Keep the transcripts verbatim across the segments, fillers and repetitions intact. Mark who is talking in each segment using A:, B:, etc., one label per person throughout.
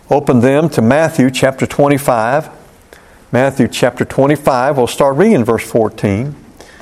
A: open them to Matthew chapter twenty-five. Matthew chapter twenty-five, we'll start reading verse fourteen.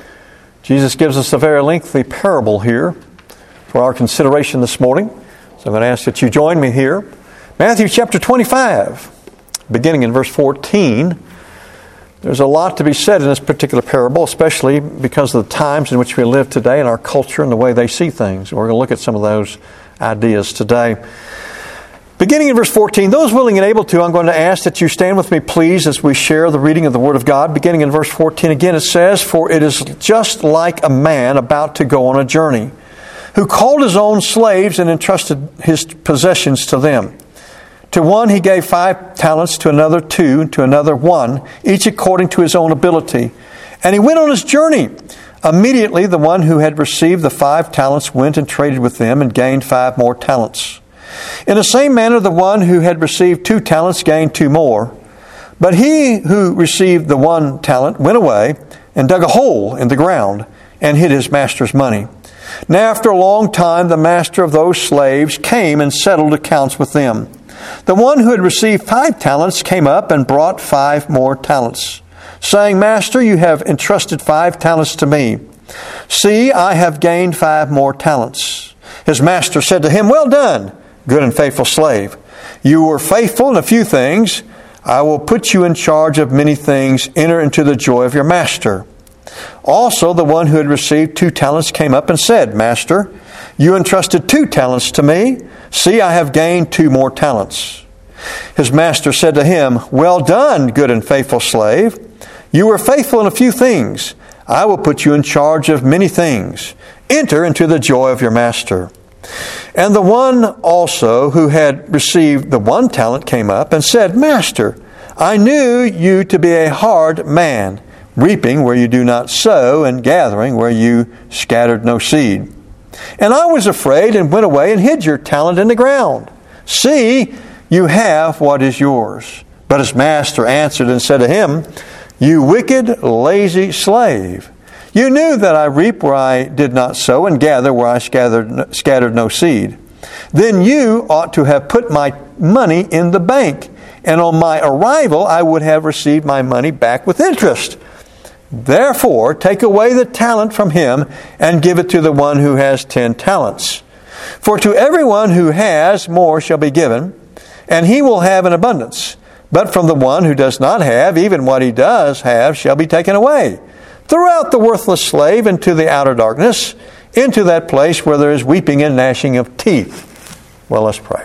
A: Jesus gives us a very lengthy parable here for our consideration this morning. So I'm going to ask that you join me here. Matthew chapter twenty-five, beginning in verse fourteen. There's a lot to be said in this particular parable, especially because of the times in which we live today and our culture and the way they see things. We're going to look at some of those ideas today. Beginning in verse fourteen, those willing and able to, I'm going to ask that you stand with me, please, as we share the reading of the Word of God. Beginning in verse fourteen again, it says, "For it is just like a man about to go on a journey, who called his own slaves and entrusted his possessions to them. To one he gave five talents, to another two, to another one, each according to his own ability. And he went on his journey. Immediately the one who had received the five talents went and traded with them and gained five more talents. In the same manner, the one who had received two talents gained two more. But he who received the one talent went away and dug a hole in the ground and hid his master's money. Now after a long time, the master of those slaves came and settled accounts with them. The one who had received five talents came up and brought five more talents, saying, 'Master, you have entrusted five talents to me. See, I have gained five more talents.' His master said to him, 'Well done, good and faithful slave. You were faithful in a few things. I will put you in charge of many things. Enter into the joy of your master.' Also, the one who had received two talents came up and said, 'Master, you entrusted two talents to me. See, I have gained two more talents.' His master said to him, 'Well done, good and faithful slave. You were faithful in a few things. I will put you in charge of many things. Enter into the joy of your master.' And the one also who had received the one talent came up and said, 'Master, I knew you to be a hard man, reaping where you do not sow, and gathering where you scattered no seed. And I was afraid and went away and hid your talent in the ground. See, you have what is yours.' But his master answered and said to him, 'You wicked, lazy slave. You knew that I reap where I did not sow and gather where I scattered, scattered no seed. Then you ought to have put my money in the bank, and on my arrival I would have received my money back with interest. Therefore, take away the talent from him and give it to the one who has ten talents. For to everyone who has, more shall be given, and he will have an abundance. But from the one who does not have, even what he does have shall be taken away. Throw out the worthless slave into the outer darkness, into that place where there is weeping and gnashing of teeth." Well, let's pray.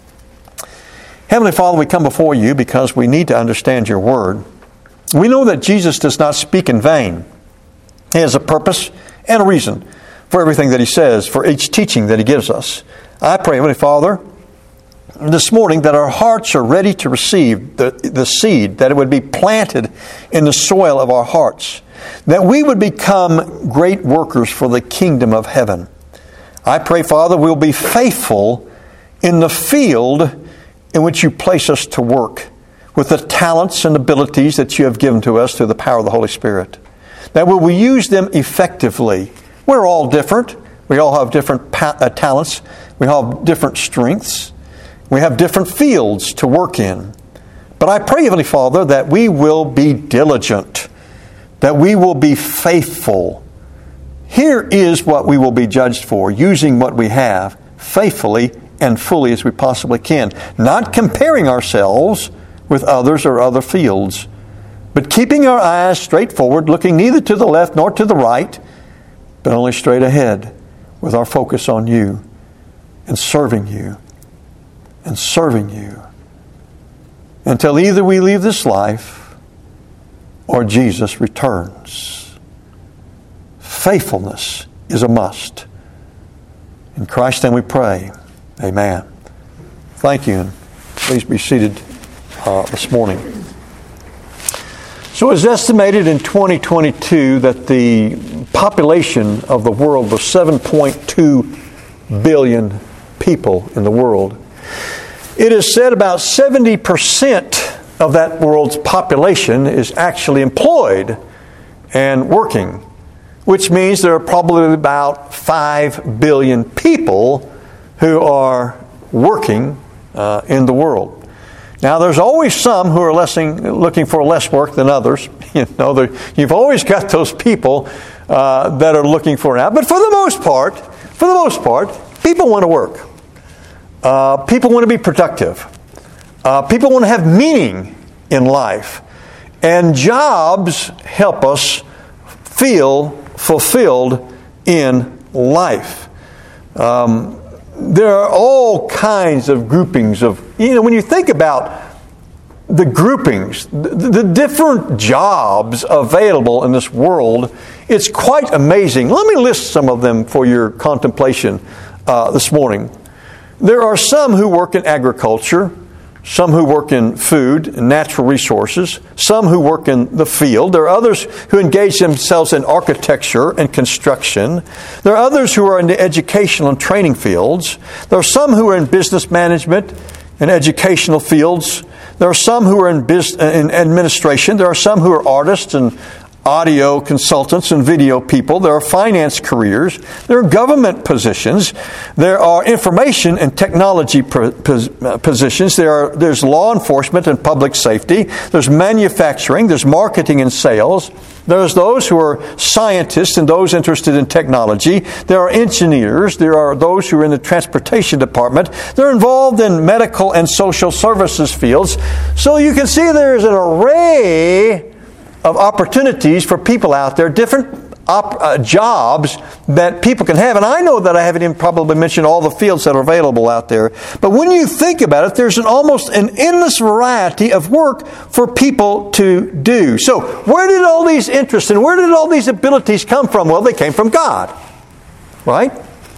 A: Heavenly Father, we come before you because we need to understand your word. We know that Jesus does not speak in vain. He has a purpose and a reason for everything that he says, for each teaching that he gives us. I pray, Heavenly Father, this morning that our hearts are ready to receive the, the seed, that it would be planted in the soil of our hearts, that we would become great workers for the kingdom of heaven. I pray, Father, we'll be faithful in the field in which you place us to work, with the talents and abilities that you have given to us through the power of the Holy Spirit. That we will use them effectively. We're all different. We all have different pa- uh, talents. We all have different strengths. We have different fields to work in. But I pray, Heavenly Father, that we will be diligent, that we will be faithful. Here is what we will be judged for, using what we have faithfully and fully as we possibly can. Not comparing ourselves with others or other fields, but keeping our eyes straight forward, looking neither to the left nor to the right, but only straight ahead with our focus on you and serving you and serving you until either we leave this life or Jesus returns. Faithfulness is a must. In Christ's name we pray. Amen. Thank you, and please be seated uh, this morning. So it's estimated in twenty twenty-two that the population of the world was seven point two billion people in the world. It is said about seventy percent of that world's population is actually employed and working, which means there are probably about five billion people who are working uh, in the world. Now, there's always some who are lessing, looking for less work than others. You know, you've always got those people uh, that are looking for it out. But for the most part, for the most part, people want to work. Uh, people want to be productive. Uh, people want to have meaning in life. And jobs help us feel fulfilled in life. Um, there are all kinds of groupings of, you know, when you think about the groupings, the, the different jobs available in this world, it's quite amazing. Let me list some of them for your contemplation uh, this morning. There are some who work in agriculture, some who work in food and natural resources, some who work in the field. There are others who engage themselves in architecture and construction. There are others who are in the educational and training fields. There are some who are in business management and educational fields. There are some who are in, business, in administration. There are some who are artists and audio consultants and video people. There are finance careers. There are government positions. There are information and technology positions. There are, there's law enforcement and public safety. There's manufacturing. There's marketing and sales. There's those who are scientists and those interested in technology. There are engineers. There are those who are in the transportation department. They're involved in medical and social services fields. So you can see there's an array of opportunities for people out there, different op- uh, jobs that people can have. And I know that I haven't even probably mentioned all the fields that are available out there. But when you think about it, there's an almost an endless variety of work for people to do. So where did all these interests and where did all these abilities come from? Well, they came from God, right?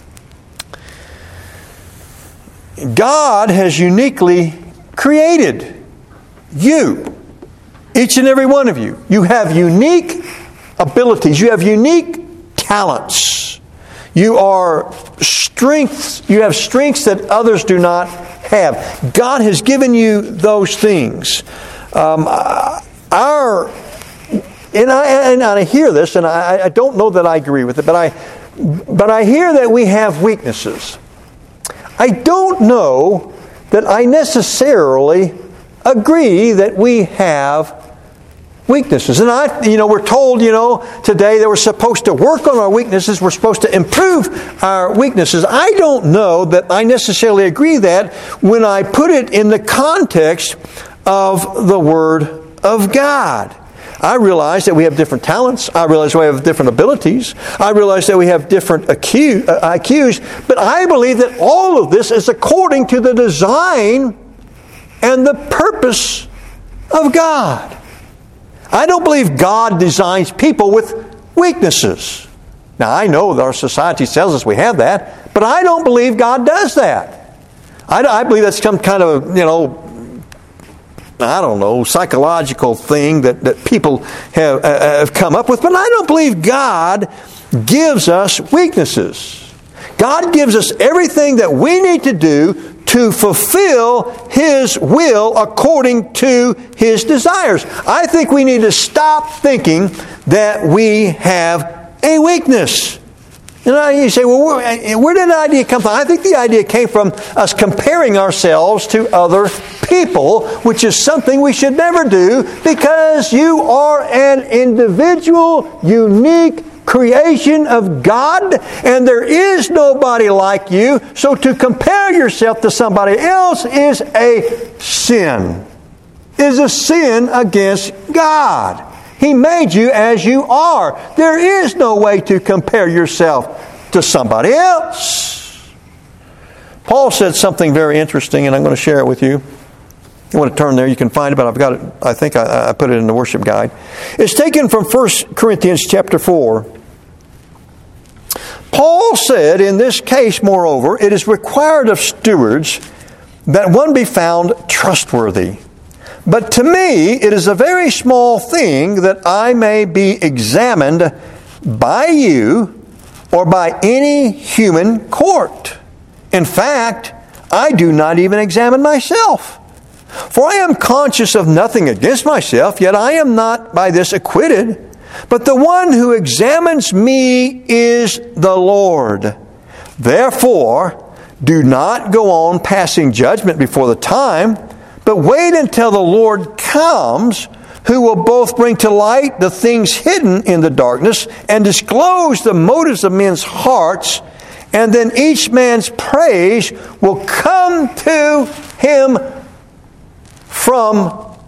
A: God has uniquely created you. Each and every one of you. You have unique abilities. You have unique talents. You are strengths. You have strengths that others do not have. God has given you those things. Um, our and I and I hear this, and I, I don't know that I agree with it, but I but I hear that we have weaknesses. I don't know that I necessarily agree that we have weaknesses. And I, you know, we're told, you know, today that we're supposed to work on our weaknesses. We're supposed to improve our weaknesses. I don't know that I necessarily agree that when I put it in the context of the Word of God. I realize that we have different talents. I realize we have different abilities. I realize that we have different I Qs. But I believe that all of this is according to the design and the purpose of God. I don't believe God designs people with weaknesses. Now, I know that our society tells us we have that, but I don't believe God does that. I, I believe that's some kind of, you know, I don't know, psychological thing that, that people have, uh, have come up with, but I don't believe God gives us weaknesses. God gives us everything that we need to do to fulfill His will according to His desires. I think we need to stop thinking that we have a weakness. And you say, well, where, where did the idea come from? I think the idea came from us comparing ourselves to other people, which is something we should never do because you are an individual, unique creation of God, and there is nobody like you. So to compare yourself to somebody else is a sin. Is a sin against God. He made you as you are. There is no way to compare yourself to somebody else. Paul said something very interesting, and I'm going to share it with you. You want to turn there, you can find it, but I've got it, I think I, I put it in the worship guide. It's taken from First Corinthians chapter four. Paul said, in this case, moreover, it is required of stewards that one be found trustworthy. But to me, it is a very small thing that I may be examined by you or by any human court. In fact, I do not even examine myself. For I am conscious of nothing against myself, yet I am not by this acquitted. But the one who examines me is the Lord. Therefore, do not go on passing judgment before the time, but wait until the Lord comes, who will both bring to light the things hidden in the darkness and disclose the motives of men's hearts, and then each man's praise will come to him from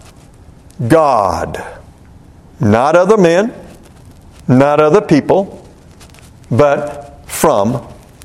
A: God. Not other men, not other people, but from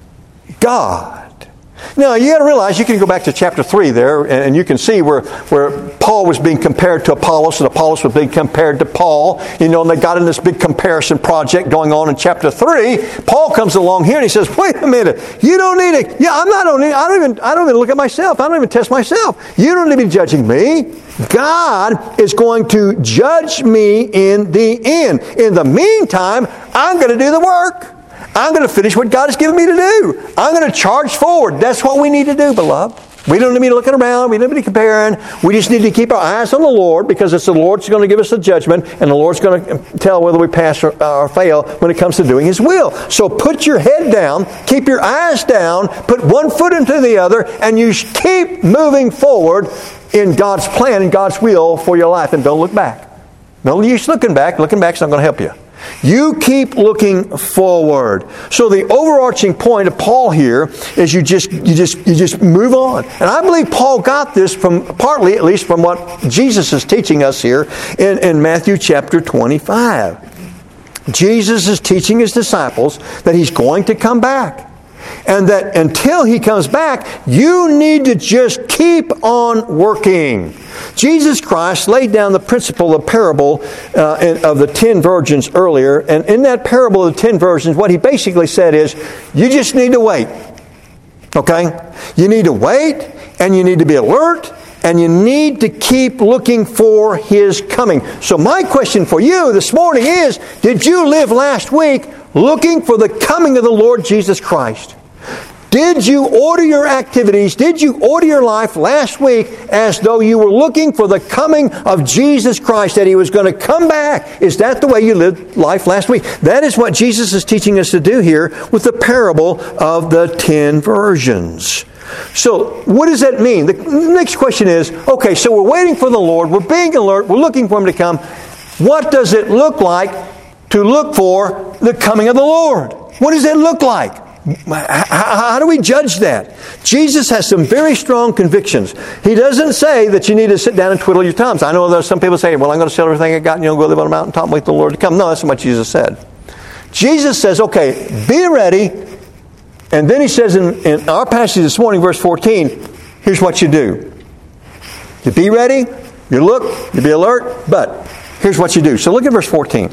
A: God. Now, you got to realize, you can go back to chapter three there, and you can see where, where Paul was being compared to Apollos, and Apollos was being compared to Paul. You know, and they got in this big comparison project going on in chapter three. Paul comes along here and he says, wait a minute, you don't need to, yeah, I'm not only, I don't even, I don't even look at myself. I don't even test myself. You don't need to be judging me. God is going to judge me in the end. In the meantime, I'm going to do the work. I'm going to finish what God has given me to do. I'm going to charge forward. That's what we need to do, beloved. We don't need to be looking around. We don't need to be comparing. We just need to keep our eyes on the Lord, because it's the Lord's going to give us the judgment, and the Lord's going to tell whether we pass or, or fail when it comes to doing His will. So put your head down, keep your eyes down, put one foot into the other, and you keep moving forward in God's plan and God's will for your life. And don't look back. No use looking back. Looking back's not going to help you. You keep looking forward. So the overarching point of Paul here is you just you just you just move on. And I believe Paul got this from partly, at least, from what Jesus is teaching us here in, in Matthew chapter twenty-five. Jesus is teaching His disciples that He's going to come back. And that until He comes back, you need to just keep on working. Jesus Christ laid down the principle, the parable uh, of the ten virgins earlier. And in that parable of the ten virgins, what He basically said is, you just need to wait. Okay? You need to wait, and you need to be alert, and you need to keep looking for His coming. So my question for you this morning is, did you live last week looking for the coming of the Lord Jesus Christ? Did you order your activities, did you order your life last week as though you were looking for the coming of Jesus Christ, that He was going to come back? Is that the way you lived life last week? That is what Jesus is teaching us to do here with the parable of the ten virgins. So, what does that mean? The next question is, okay, so we're waiting for the Lord, we're being alert, we're looking for Him to come. What does it look like to look for the coming of the Lord? What does it look like? How do we judge that? Jesus has some very strong convictions. He doesn't say that you need to sit down and twiddle your thumbs. I know there's some people say, well, I'm going to sell everything I got and you know, go live on a mountaintop and wait for the Lord to come. No, that's not what Jesus said. Jesus says, okay, be ready. And then He says in, in our passage this morning, verse fourteen, here's what you do. You be ready, you look, you be alert, but here's what you do. So look at verse fourteen.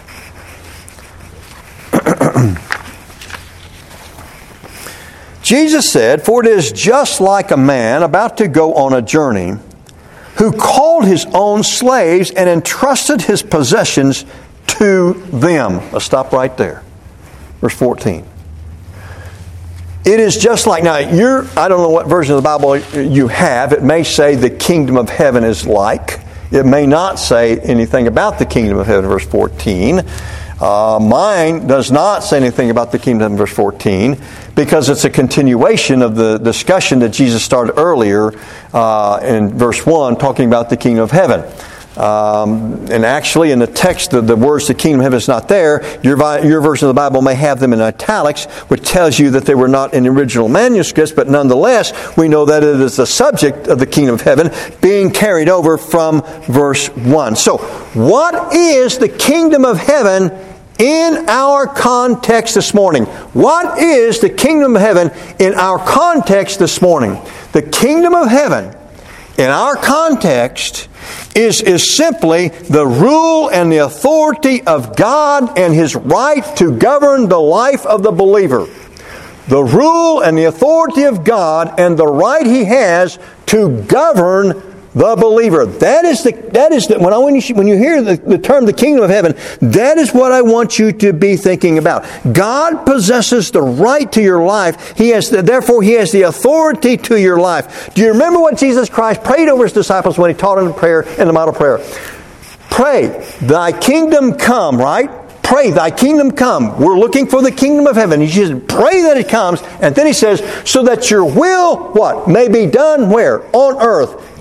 A: Jesus said, for it is just like a man about to go on a journey, who called his own slaves and entrusted his possessions to them. Let's stop right there. Verse fourteen. It is just like, now, you're, I don't know what version of the Bible you have. It may say the kingdom of heaven is like. It may not say anything about the kingdom of heaven, verse fourteen. Uh, mine does not say anything about the kingdom in verse fourteen, because it's a continuation of the discussion that Jesus started earlier uh, in verse one, talking about the kingdom of heaven. Um, and actually, in the text, the, the words "the kingdom of heaven" is not there. Your, your version of the Bible may have them in italics, which tells you that they were not in the original manuscripts, but nonetheless, we know that it is the subject of the kingdom of heaven being carried over from verse one. So, what is the kingdom of heaven in our context this morning? What is the kingdom of heaven in our context this morning? The kingdom of heaven in our context is, is simply the rule and the authority of God and His right to govern the life of the believer. The rule and the authority of God and the right He has to govern the believer. That is the that is the when I when you when you hear the, the term the kingdom of heaven, that is what I want you to be thinking about. God possesses the right to your life. He has the, therefore He has the authority to your life. Do you remember what Jesus Christ prayed over His disciples when He taught them in prayer in the model prayer? Pray, thy kingdom come, right? Pray, thy kingdom come. We're looking for the kingdom of heaven. He says, pray that it comes. And then He says, so that your will, what? May be done where? On earth.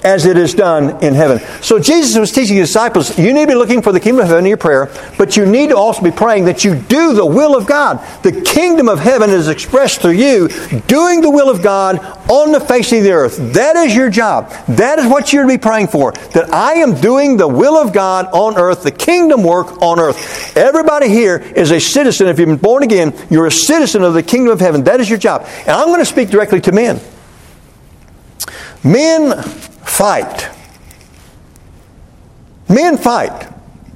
A: as it is done in heaven. So Jesus was teaching his disciples, you need to be looking for the kingdom of heaven in your prayer, but you need to also be praying that you do the will of God. The kingdom of heaven is expressed through you doing the will of God on the face of the earth. That is your job. That is what you're to be praying for. That I am doing the will of God on earth, the kingdom work on earth. Everybody here is a citizen. If you've been born again, you're a citizen of the kingdom of heaven. That is your job. And I'm going to speak directly to men. Men fight. Men fight.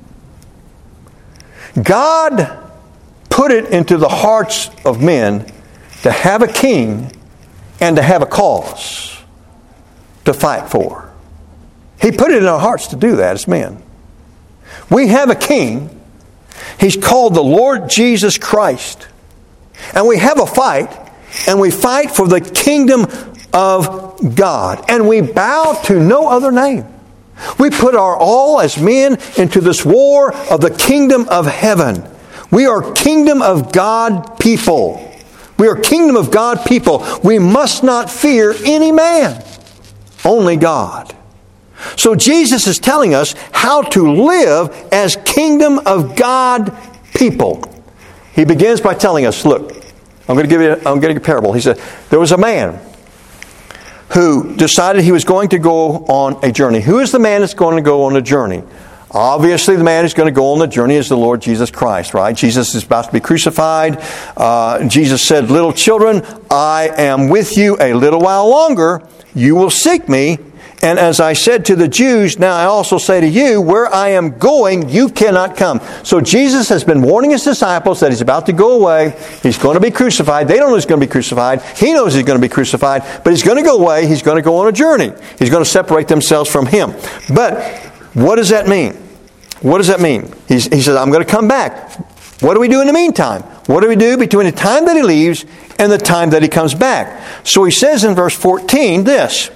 A: God put it into the hearts of men to have a king and to have a cause to fight for. He put it in our hearts to do that as men. We have a king. He's called the Lord Jesus Christ. And we have a fight, and we fight for the kingdom of God. And we bow to no other name. We put our all as men into this war of the kingdom of heaven. We are kingdom of God people. We are kingdom of God people. We must not fear any man, only God. So Jesus is telling us how to live as kingdom of God people. He begins by telling us, look, I'm going to give you a, I'm going to give you a parable. He said, there was a man who decided he was going to go on a journey. Who is the man that's going to go on a journey? Obviously, the man who's going to go on the journey is the Lord Jesus Christ, right? Jesus is about to be crucified. Uh, Jesus said, little children, I am with you a little while longer. You will seek me. And as I said to the Jews, now I also say to you, where I am going, you cannot come. So Jesus has been warning his disciples that he's about to go away. He's going to be crucified. They don't know he's going to be crucified. He knows he's going to be crucified. But he's going to go away. He's going to go on a journey. He's going to separate themselves from him. But what does that mean? What does that mean? He's, he says, I'm going to come back. What do we do in the meantime? What do we do between the time that he leaves and the time that he comes back? So he says in verse fourteen this.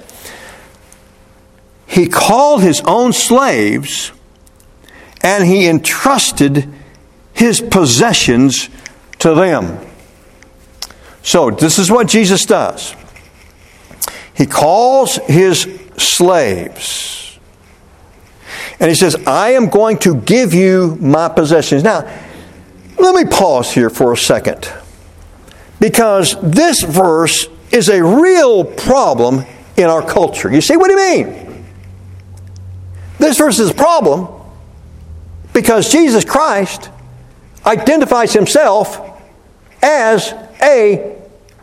A: He called his own slaves and he entrusted his possessions to them. So this is what Jesus does. He calls his slaves and he says, I am going to give you my possessions. Now, let me pause here for a second, because this verse is a real problem in our culture. You see, what do you mean? This verse is a problem because Jesus Christ identifies himself as a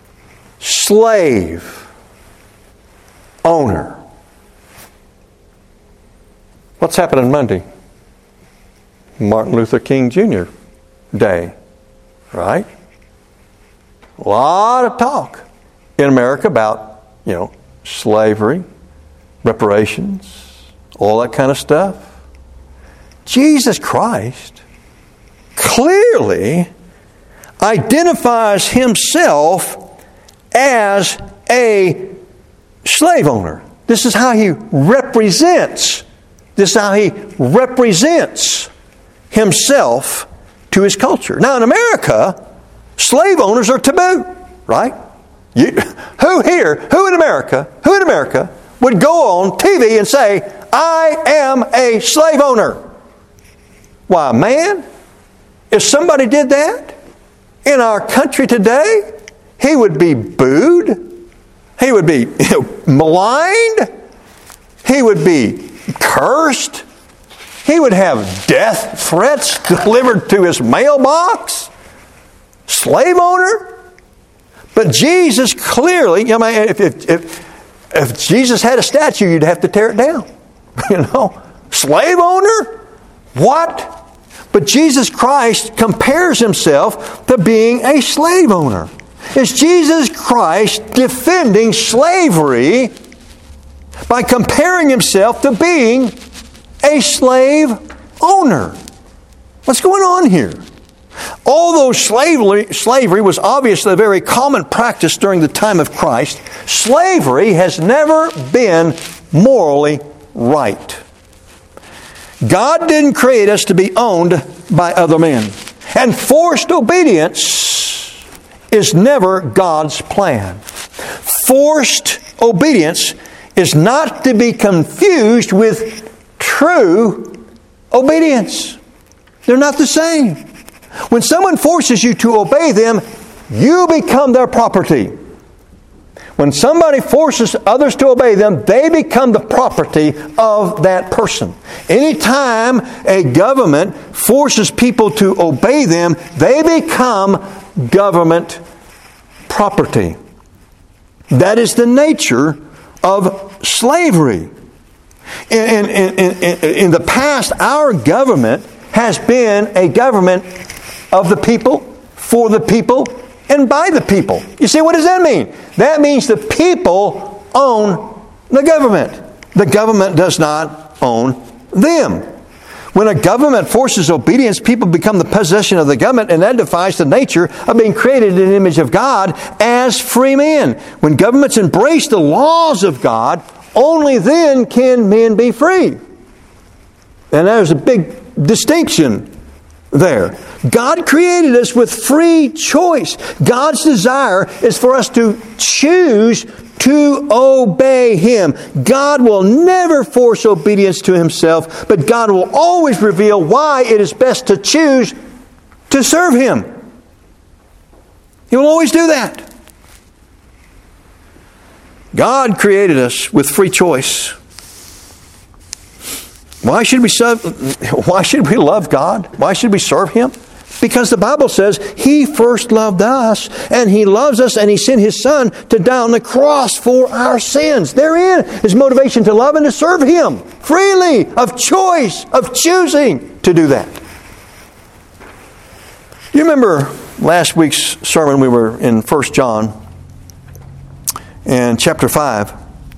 A: slave owner. What's happening Monday? Martin Luther King Junior Day, right? A lot of talk in America about, you know, slavery, reparations, all that kind of stuff. Jesus Christ clearly identifies himself as a slave owner. This is how he represents. This is how he represents himself to his culture. Now in America, slave owners are taboo, right? You, who here, who in America, who in America would go on T V and say, I am a slave owner? Why, man, if somebody did that in our country today, he would be booed. He would be, you know, maligned. He would be cursed. He would have death threats delivered to his mailbox. Slave owner? But Jesus clearly, I mean, if, if, if, if Jesus had a statue, you'd have to tear it down. You know, slave owner? What? But Jesus Christ compares himself to being a slave owner. Is Jesus Christ defending slavery by comparing himself to being a slave owner? What's going on here? Although slavery, slavery was obviously a very common practice during the time of Christ, slavery has never been morally right. God didn't create us to be owned by other men. And forced obedience is never God's plan. Forced obedience is not to be confused with true obedience. They're not the same. When someone forces you to obey them, you become their property. When somebody forces others to obey them, they become the property of that person. Anytime a government forces people to obey them, they become government property. That is the nature of slavery. In, in, in, in, in the past, our government has been a government of the people, for the people, and by the people. You see, what does that mean? That means the people own the government. The government does not own them. When a government forces obedience, people become the possession of the government, and that defies the nature of being created in the image of God as free men. When governments embrace the laws of God, only then can men be free. And there's a big distinction there. God created us with free choice. God's desire is for us to choose to obey Him. God will never force obedience to Himself, but God will always reveal why it is best to choose to serve Him. He will always do that. God created us with free choice. Why should we serve, why should we love God? Why should we serve Him? Because the Bible says He first loved us, and He loves us, and He sent His Son to die on the cross for our sins. Therein is motivation to love and to serve Him freely, of choice, of choosing to do that. You remember last week's sermon, we were in First John and chapter five.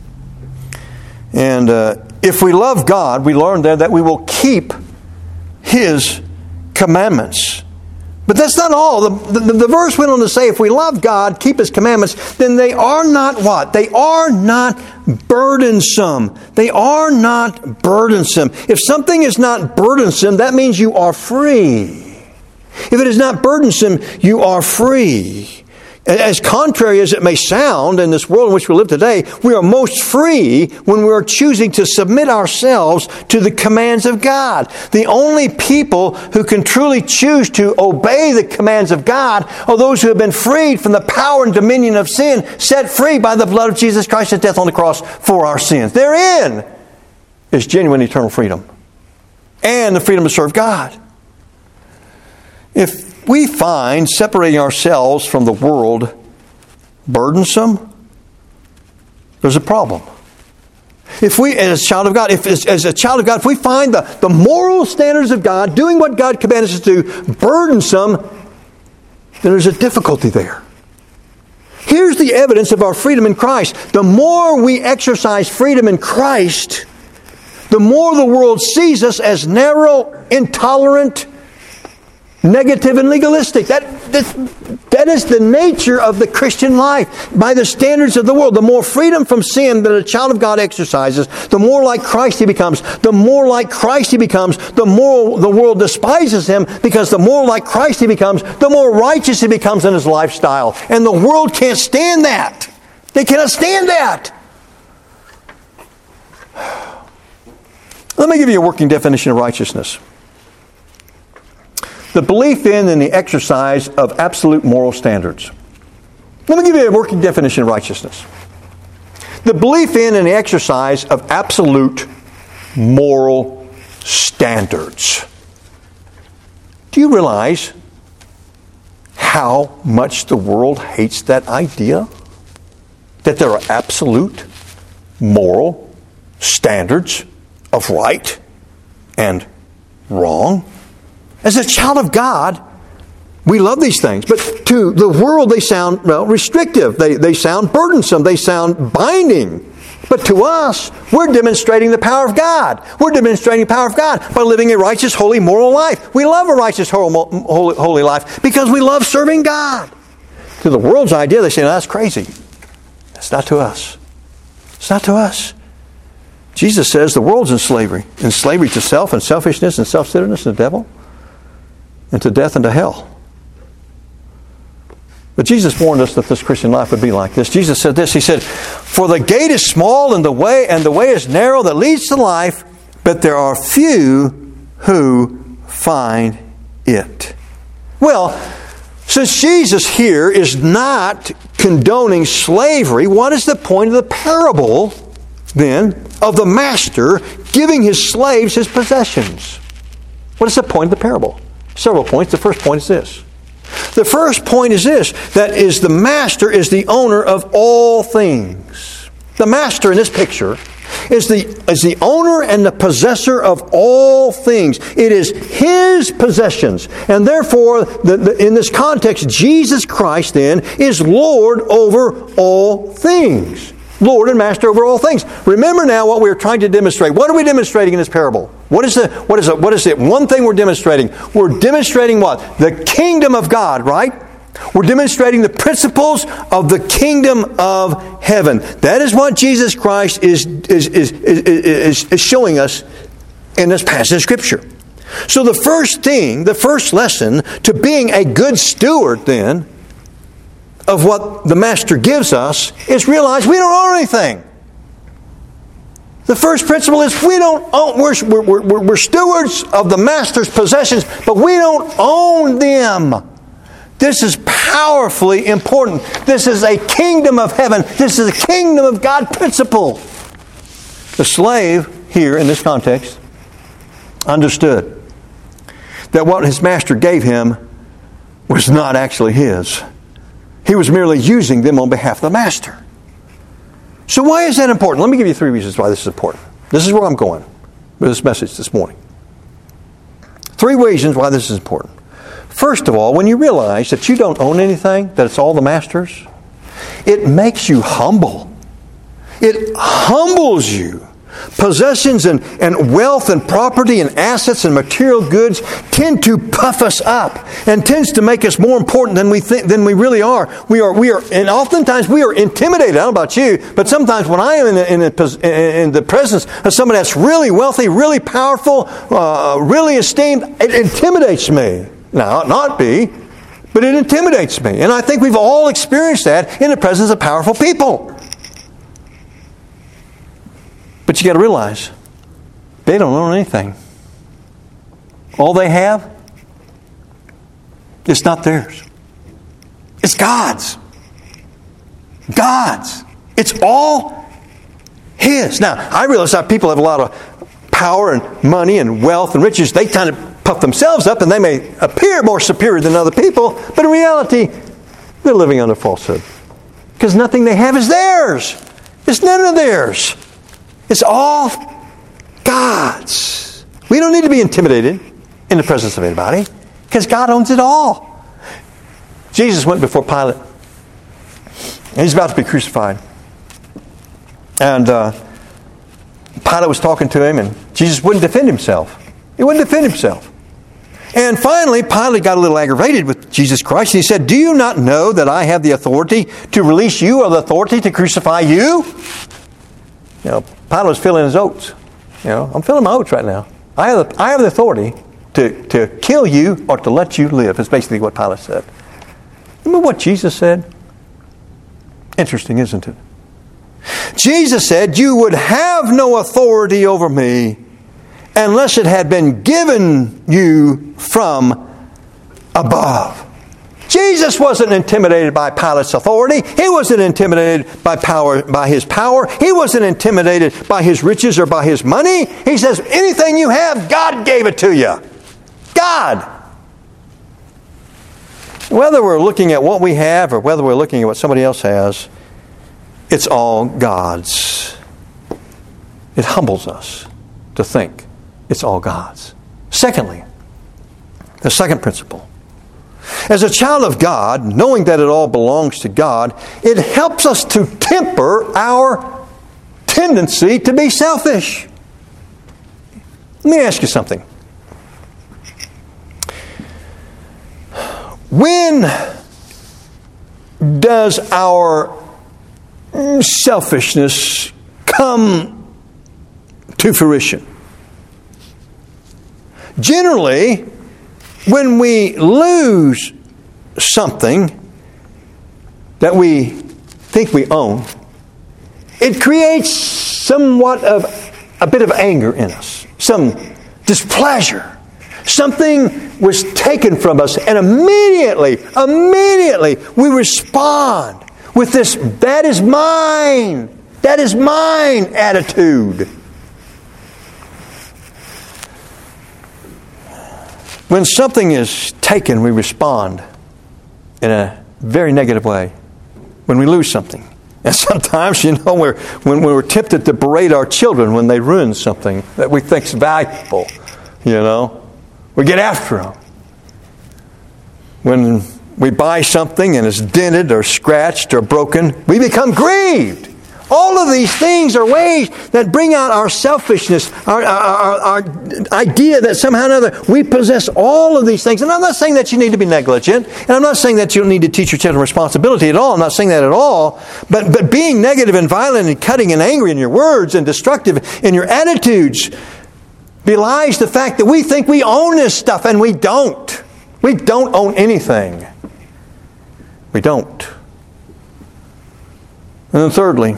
A: And uh, if we love God, we learned there that we will keep His commandments. But that's not all. The, the, the verse went on to say, if we love God, keep His commandments, then they are not what? They are not burdensome. They are not burdensome. If something is not burdensome, that means you are free. If it is not burdensome, you are free. As contrary as it may sound in this world in which we live today, we are most free when we are choosing to submit ourselves to the commands of God. The only people who can truly choose to obey the commands of God are those who have been freed from the power and dominion of sin, set free by the blood of Jesus Christ's death on the cross for our sins. Therein is genuine eternal freedom and the freedom to serve God. If we find separating ourselves from the world burdensome, there's a problem. If we, as a child of God, if as a child of God, if we find the, the moral standards of God, doing what God commands us to do, burdensome, then there's a difficulty there. Here's the evidence of our freedom in Christ. The more we exercise freedom in Christ, the more the world sees us as narrow, intolerant, negative and legalistic. That, that, that is the nature of the Christian life. By the standards of the world, the more freedom from sin that a child of God exercises, the more like Christ he becomes. The more like Christ he becomes, the more the world despises him, because the more like Christ he becomes, the more righteous he becomes in his lifestyle. And the world can't stand that. They cannot stand that. Let me give you a working definition of righteousness. The belief in and the exercise of absolute moral standards. Let me give you a working definition of righteousness. The belief in and the exercise of absolute moral standards. Do you realize how much the world hates that idea? That there are absolute moral standards of right and wrong? As a child of God, we love these things. But to the world, they sound, well, restrictive. They, they sound burdensome. They sound binding. But to us, we're demonstrating the power of God. We're demonstrating the power of God by living a righteous, holy, moral life. We love a righteous, holy, holy life because we love serving God. To the world's idea, they say, no, that's crazy. That's not to us. It's not to us. Jesus says the world's in slavery. In slavery to self and selfishness and self-centeredness and the devil. And to death and to hell. But Jesus warned us that this Christian life would be like this. Jesus said this. He said, "For the gate is small and the way and the way is narrow that leads to life, but there are few who find it." Well, since Jesus here is not condoning slavery, what is the point of the parable, then, of the master giving his slaves his possessions? What is the point of the parable? Several points. The first point is this. The first point is this, that is the master is the owner of all things. The master in this picture is the, is the owner and the possessor of all things. It is his possessions. And therefore, the, the, in this context, Jesus Christ then is Lord over all things. Lord and master over all things. Remember now what we are trying to demonstrate. What are we demonstrating in this parable? What is the what is the, what is it? One thing we're demonstrating. We're demonstrating what? The kingdom of God, right? We're demonstrating the principles of the kingdom of heaven. That is what Jesus Christ is is is is, is, is showing us in this passage of Scripture. So the first thing, the first lesson to being a good steward then of what the Master gives us is realize we don't own anything. The first principle is we don't own, we're, we're, we're, we're stewards of the Master's possessions, but we don't own them. This is powerfully important. This is a kingdom of heaven. This is a kingdom of God principle. The slave here in this context understood that what his master gave him was not actually his. He was merely using them on behalf of the master. So why is that important? Let me give you three reasons why this is important. This is where I'm going with this message this morning. Three reasons why this is important. First of all, when you realize that you don't own anything, that it's all the master's, it makes you humble. It humbles you. Possessions and, and wealth and property and assets and material goods tend to puff us up and tends to make us more important than we think than we really are. We are we are and oftentimes we are intimidated. I don't know about you, but sometimes when I am in the, in the, in the presence of somebody that's really wealthy, really powerful, uh, really esteemed, it intimidates me. Now, it not be, but it intimidates me. And I think we've all experienced that in the presence of powerful people. But you got to realize, they don't own anything. All they have, it's not theirs. It's God's. God's. It's all His. Now, I realize that people have a lot of power and money and wealth and riches. They kind of puff themselves up and they may appear more superior than other people, but in reality, they're living under falsehood. Because nothing they have is theirs. It's none of theirs. It's all God's. We don't need to be intimidated in the presence of anybody because God owns it all. Jesus went before Pilate. And he's about to be crucified. And uh, Pilate was talking to him and Jesus wouldn't defend himself. He wouldn't defend himself. And finally, Pilate got a little aggravated with Jesus Christ. And he said, "Do you not know that I have the authority to release you or the authority to crucify you?" You know, Pilate was filling his oats. You know, I'm filling my oats right now. I have the, I have the authority to, to kill you or to let you live. Is basically what Pilate said. Remember what Jesus said? Interesting, isn't it? Jesus said, "You would have no authority over me unless it had been given you from above." Jesus wasn't intimidated by Pilate's authority. He wasn't intimidated by power, by his power. He wasn't intimidated by his riches or by his money. He says, anything you have, God gave it to you. God. Whether we're looking at what we have or whether we're looking at what somebody else has, it's all God's. It humbles us to think it's all God's. Secondly, the second principle. As a child of God, knowing that it all belongs to God, it helps us to temper our tendency to be selfish. Let me ask you something. When does our selfishness come to fruition? Generally, when we lose something that we think we own, it creates somewhat of a bit of anger in us, some displeasure. Something was taken from us, and immediately, immediately we respond with this, that is mine, that is mine attitude. When something is taken, we respond in a very negative way. When we lose something. And sometimes, you know, we're, when we're tempted to berate our children when they ruin something that we think is valuable, you know, we get after them. When we buy something and it's dented or scratched or broken, we become grieved. All of these things are ways that bring out our selfishness, our, our, our, our idea that somehow or another we possess all of these things. And I'm not saying that you need to be negligent, and I'm not saying that you need to teach your children responsibility at all. I'm not saying that at all. But, but being negative and violent and cutting and angry in your words and destructive in your attitudes belies the fact that we think we own this stuff, and we don't. We don't own anything. We don't. And then thirdly,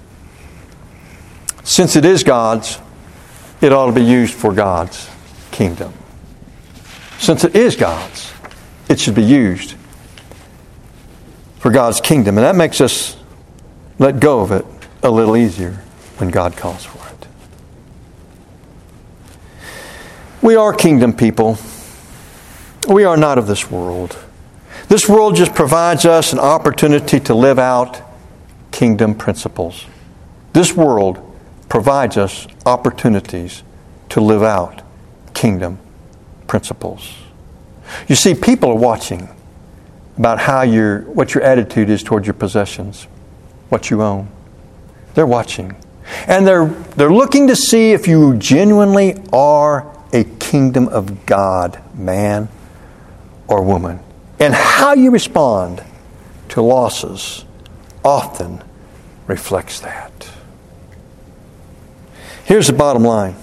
A: since it is God's, it ought to be used for God's kingdom. Since it is God's, it should be used for God's kingdom. And that makes us let go of it a little easier when God calls for it. We are kingdom people. We are not of this world. This world just provides us an opportunity to live out kingdom principles. This world provides us opportunities to live out kingdom principles. You see, people are watching about how your what your attitude is toward your possessions, what you own. They're watching. And they're they're looking to see if you genuinely are a kingdom of God man or woman. And how you respond to losses often reflects that. Here's the bottom line.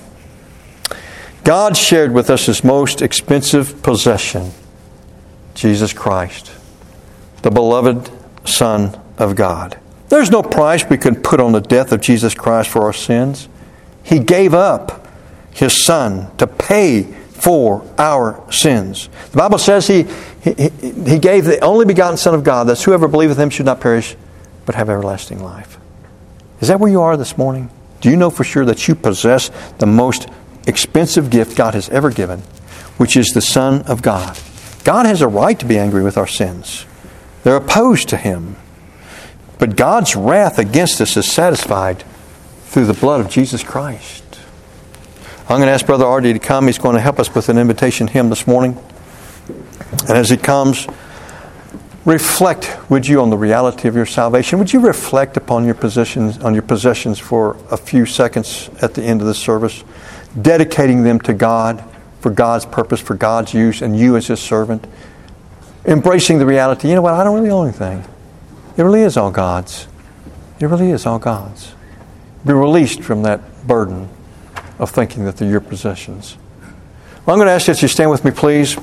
A: God shared with us His most expensive possession, Jesus Christ, the beloved Son of God. There's no price we can put on the death of Jesus Christ for our sins. He gave up His Son to pay for our sins. The Bible says He, he, he gave the only begotten Son of God, that whoever believeth Him should not perish, but have everlasting life. Is that where you are this morning? Do you know for sure that you possess the most expensive gift God has ever given, which is the Son of God? God has a right to be angry with our sins. They're opposed to Him. But God's wrath against us is satisfied through the blood of Jesus Christ. I'm going to ask Brother Artie to come. He's going to help us with an invitation hymn this morning. And as he comes, reflect, would you, on the reality of your salvation? Would you reflect upon your possessions, on your possessions for a few seconds at the end of this service, dedicating them to God for God's purpose, for God's use, and you as His servant, embracing the reality. You know what? I don't really own anything. It really is all God's. It really is all God's. Be released from that burden of thinking that they're your possessions. Well, I'm going to ask you that you stand with me, please.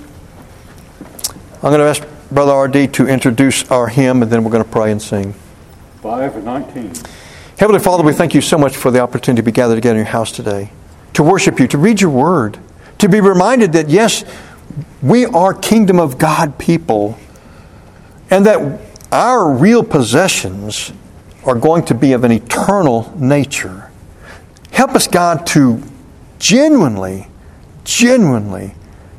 A: I'm going to ask Brother R D to introduce our hymn, and then we're going to pray and sing.
B: five and nineteen.
A: Heavenly Father, we thank You so much for the opportunity to be gathered together in Your house today, to worship You, to read Your Word, to be reminded that, yes, we are kingdom of God people, and that our real possessions are going to be of an eternal nature. Help us, God, to genuinely, genuinely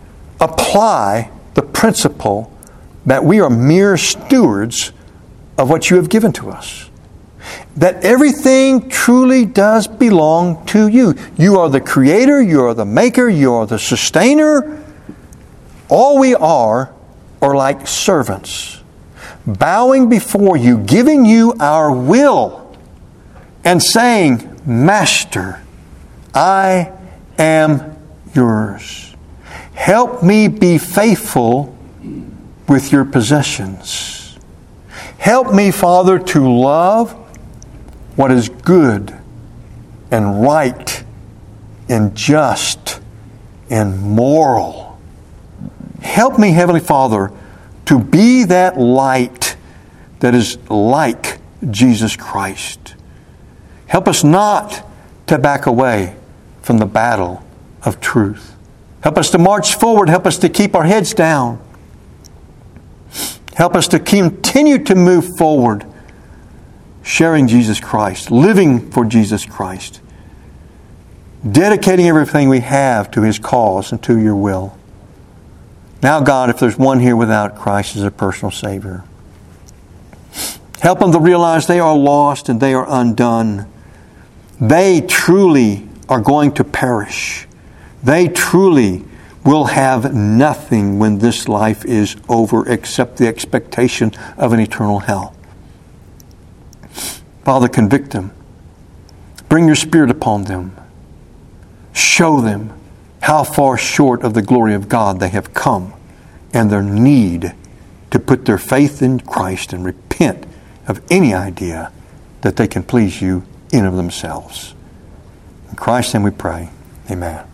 A: apply the principle that we are mere stewards of what You have given to us. That everything truly does belong to You. You are the creator, You are the maker, You are the sustainer. All we are are like servants, bowing before You, giving You our will, and saying, Master, I am Yours. Help me be faithful with Your possessions. Help me, Father, to love what is good and right and just and moral. Help me, Heavenly Father, to be that light that is like Jesus Christ. Help us not to back away from the battle of truth. Help us to march forward. Help us to keep our heads down. Help us to continue to move forward, sharing Jesus Christ, living for Jesus Christ, dedicating everything we have to His cause and to your will. Now, God, if there's one here without Christ as a personal Savior, help them to realize they are lost and they are undone. They truly are going to perish. They truly will have nothing when this life is over except the expectation of an eternal hell. Father, convict them. Bring your Spirit upon them. Show them how far short of the glory of God they have come and their need to put their faith in Christ and repent of any idea that they can please you in of themselves. In Christ's name we pray. Amen.